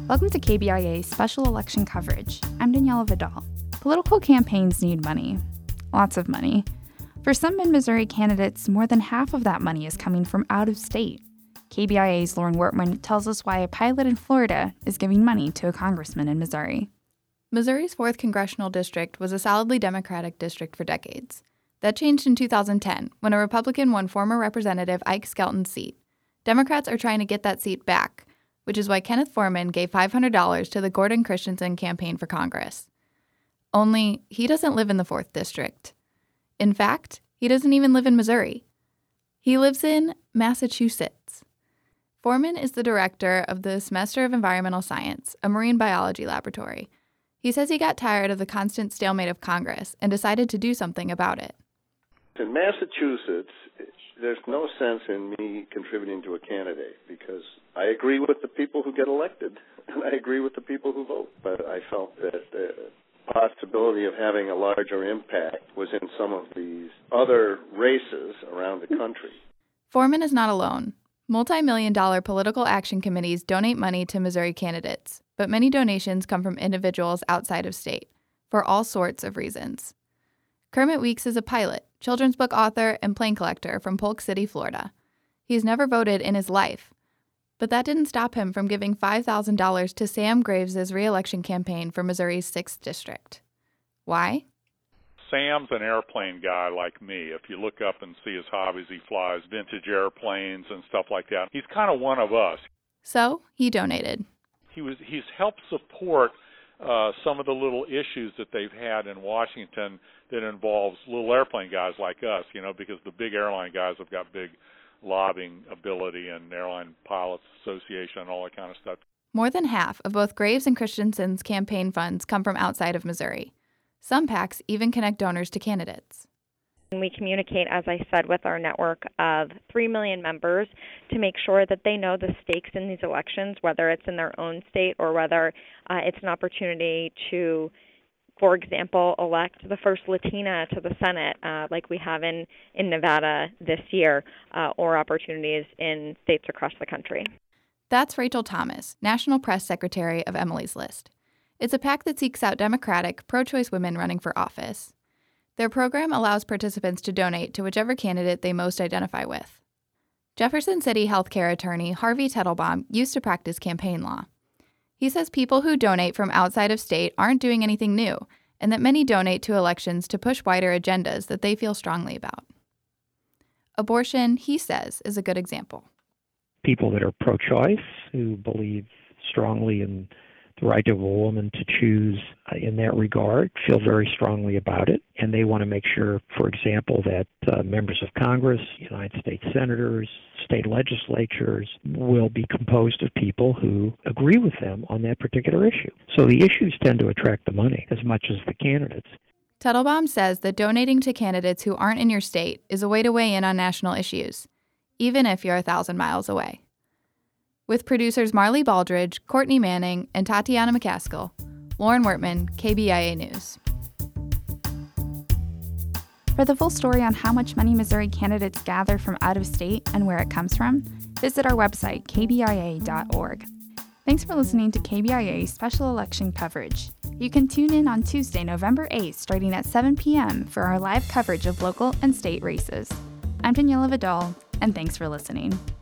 Welcome to KBIA's special election coverage. I'm Daniela Vidal. Political campaigns need money. Lots of money. For some mid-Missouri candidates, more than half of that money is coming from out of state. KBIA's Lauren Wortman tells us why a pilot in Florida is giving money to a congressman in Missouri. Missouri's 4th congressional district was a solidly Democratic district for decades. That changed in 2010 when a Republican won former Representative Ike Skelton's seat. Democrats are trying to get that seat back, which is why Kenneth Foreman gave $500 to the Gordon Christensen campaign for Congress. Only, he doesn't live in the 4th district. In fact, he doesn't even live in Missouri. He lives in Massachusetts. Foreman is the director of the Semester of Environmental Science, a marine biology laboratory. He says he got tired of the constant stalemate of Congress and decided to do something about it. In Massachusetts, there's no sense in me contributing to a candidate because I agree with the people who get elected and I agree with the people who vote. But I felt that the possibility of having a larger impact was in some of these other races around the country. Foreman is not alone. Multi-million-dollar political action committees donate money to Missouri candidates, but many donations come from individuals outside of state, for all sorts of reasons. Kermit Weeks is a pilot, children's book author, and plane collector from Polk City, Florida. He's never voted in his life, but that didn't stop him from giving $5,000 to Sam Graves' re-election campaign for Missouri's 6th district. Why? Sam's an airplane guy like me. If you look up and see his hobbies, he flies vintage airplanes and stuff like that. He's kind of one of us. So he donated. He's helped support some of the little issues that they've had in Washington that involves little airplane guys like us, because the big airline guys have got big lobbying ability and Airline Pilots Association and all that kind of stuff. More than half of both Graves and Christensen's campaign funds come from outside of Missouri. Some PACs even connect donors to candidates. We communicate, as I said, with our network of 3 million members to make sure that they know the stakes in these elections, whether it's in their own state or whether it's an opportunity to, for example, elect the first Latina to the Senate, like we have in Nevada this year, or opportunities in states across the country. That's Rachel Thomas, National Press Secretary of Emily's List. It's a PAC that seeks out Democratic, pro-choice women running for office. Their program allows participants to donate to whichever candidate they most identify with. Jefferson City healthcare attorney Harvey Tettelbaum used to practice campaign law. He says people who donate from outside of state aren't doing anything new, and that many donate to elections to push wider agendas that they feel strongly about. Abortion, he says, is a good example. People that are pro-choice, who believe strongly in the right of a woman to choose in that regard, feel very strongly about it, and they want to make sure, for example, that members of Congress, United States senators, state legislatures will be composed of people who agree with them on that particular issue. So the issues tend to attract the money as much as the candidates. Tettelbaum says that donating to candidates who aren't in your state is a way to weigh in on national issues, even if you're 1,000 miles away. With producers Marley Baldridge, Courtney Manning, and Tatiana McCaskill, Lauren Wortman, KBIA News. For the full story on how much money Missouri candidates gather from out of state and where it comes from, visit our website, kbia.org. Thanks for listening to KBIA's special election coverage. You can tune in on Tuesday, November 8th, starting at 7 p.m. for our live coverage of local and state races. I'm Daniela Vidal, and thanks for listening.